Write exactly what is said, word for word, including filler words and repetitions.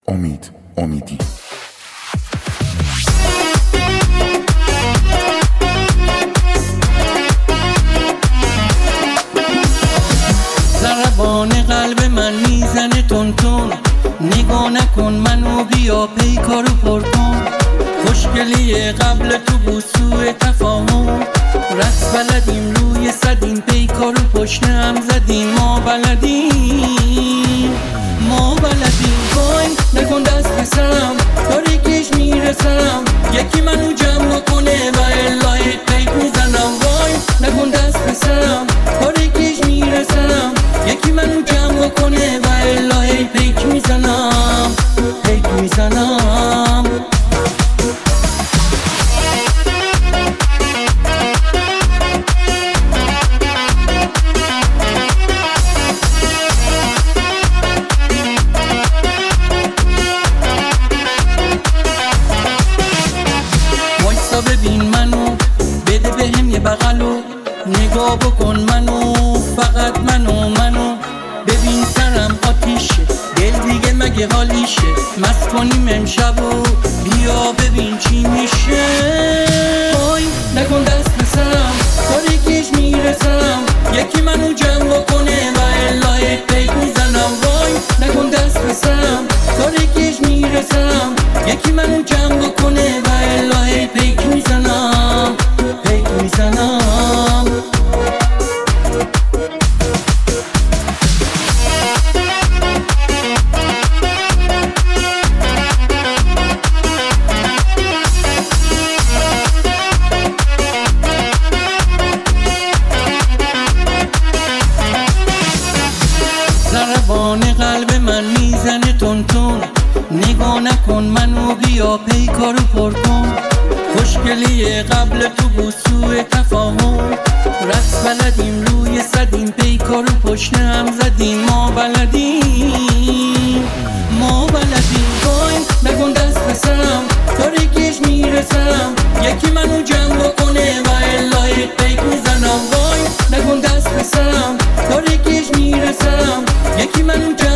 امید امیدی. ضربان قلب من میزنه تون تون، نگاه نکن منو بیا پیکارو پر کن. خوشگلی قبل تو بود سوء تفاهم، رقص بلدیم روی صدیم پیکارو پشت هم زدیم. ما بلدیم ما بلدیم وای نکن دست بسرم، تاریکیش میره سرم، یکی منو جمع کنه و الهی پیک میزنم. وای نکن دست بسرم، تاریکیش میره سرم، یکی منو جمع کنه و الهی پیک میزنم پیک میزنم. ببین منو، بده بهم یه بغلو، نگاه بکن منو، فقط منو منو. ببین سرم آتیشه، دل دیگه مگه حالیشه، مست کنیم امشبو، بیا ببین چی میشه. وای نکن دست بسرم، تاریکیش میره سرم، یکی منو جمع کنه و الهی پیک میزنم. وای نکن دست بسرم، تاریکیش میره سرم، یکی منو جمع کنه و الهی پیک میزنم پیک میزنم. ضربان قلب من میزنه تون تون، نگاه نکن منو بیا پیکارو پر کن. خوشگلی قبل تو بود سوء تفاهم، رقص بلدیم روی صدیم پیکارو پشت هم زدیم. ما بلدیم ما بلدیم وای نکن دست بسرم، تاریکیش میره سرم، یکی منو جمع کنه و الهی پیک میزنم. وای نکن دست بسرم، تاریکیش میره سرم، یکی منو جمع